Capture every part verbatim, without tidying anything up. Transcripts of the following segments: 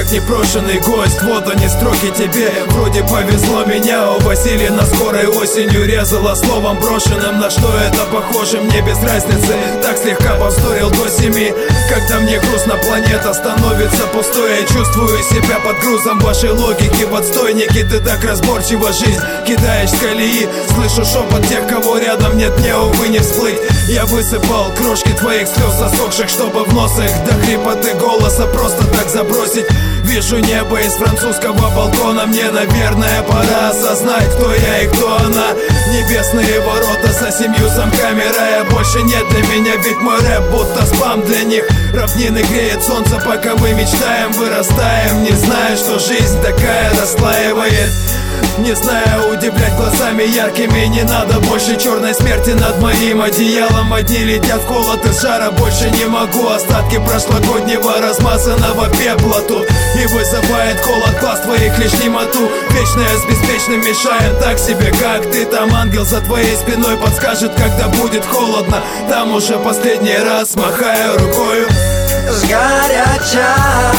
как непрошенный гость. Вот они строки тебе, вроде повезло, меня увозили на скорой осенью. Резало словом брошенным, на что это похоже, мне без разницы. Так слегка повздорил до семи, когда мне грустно, планета становится пустой. Я чувствую себя под грузом вашей логики в отстойнике. Ты так разборчиво жизнь кидаешь с колеи. Слышу шепот тех, кого рядом нет, мне, увы, не всплыть. Я высыпал крошки твоих слез засохших, чтобы в нос их до хрипоты голоса просто так забросить. Вижу небо из французского балкона. Мне, наверное, пора осознать, кто я и кто она. Небесные ворота за семью замками рая больше нет для меня, ведь мой рэп будто спам для них. Равнины греет солнце, пока мы мечтаем, вырастаем, не зная, что жизнь такая расслаивает. Не знаю, удивлять глазами яркими. Не надо больше черной смерти над моим одеялом. Одни летят в холод и жара, больше не могу. Остатки прошлогоднего размазанного пепла тут и вызывает холод глаз твоих лишь немоту. Вечное с беспечным мешаем так себе, как ты. Там ангел за твоей спиной подскажет, когда будет холодно. Там уже последний раз махаю рукою. Сгоряча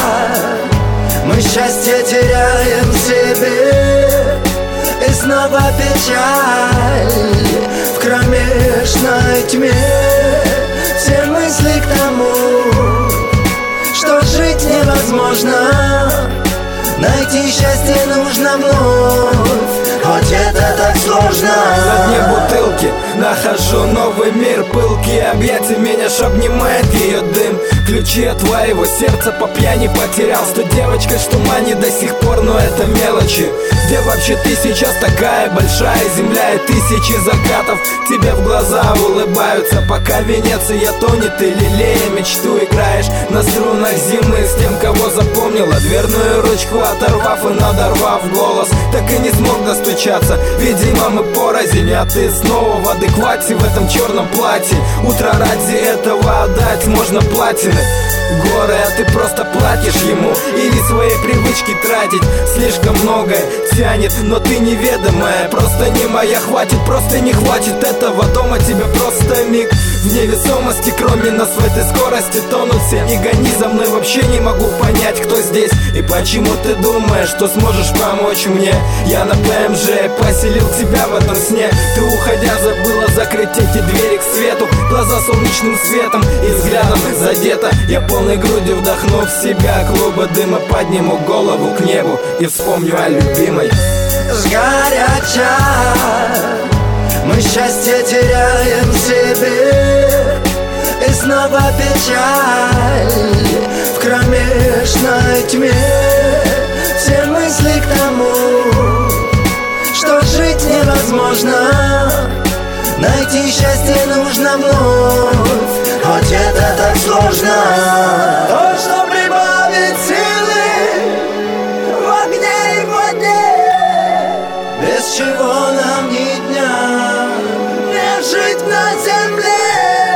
мы счастье теряем в себе, и снова печаль в кромешной тьме. Все мысли к тому, что жить невозможно, найти счастье нужно вновь, хоть это так сложно. На дне бутылки нахожу новый мир. Пылкие объятия меня ж обнимает ее дым. Ключи от твоего сердца по пьяни потерял. Сто девочка, что манит до сих пор, но это мелочи. Где вообще ты сейчас такая большая земля и тысячи закатов тебе в глаза улыбаются, пока Венеция тонет и лелея мечту играешь на струнах зимы с тем, кого запомнила. Дверную ручку оторвав и надорвав голос, так и не смог достучаться. Видимо, мы порознь, а ты снова в адеквате в этом черном платье. Утро ради этого отдать можно платины. Горы, а ты просто платишь ему. Или свои привычки тратить слишком многое тянет, но ты неведомая, просто не моя. Хватит, просто не хватит этого дома. Тебе просто миг в невесомости. Кроме нас в этой скорости тонут все. Не гони за мной, вообще не могу понять, кто здесь и почему ты думаешь, что сможешь помочь мне. Я на ПМЖ поселил тебя в этом сне. Ты, уходя, забыла закрыть эти двери к свету. Глаза солнечным светом и взглядом задета. Я полной грудью вдохну в себя клубы дыма, подниму голову к небу и вспомню о любимой. Сгоряча мы счастье теряем в себе, и снова печаль в кромешной тьме. Все мысли к тому, что жить невозможно, найти счастье нужно вновь, хоть это так сложно. То, что прибавит силы в огне и в воде, без чего нам ни дня не жить на земле.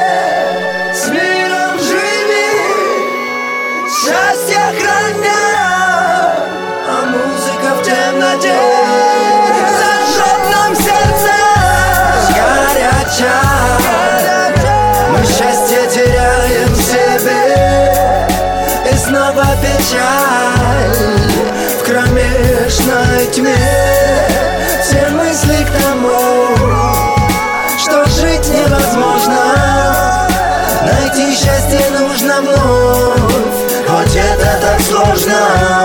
С миром живи, счастье храня, а музыка в темноте зажжет нам сердце. Сгоряча мы счастье теряем в себе, и снова печаль в кромешной тьме. Все мысли к тому, что жить невозможно, найти счастье нужно вновь, хоть это так сложно.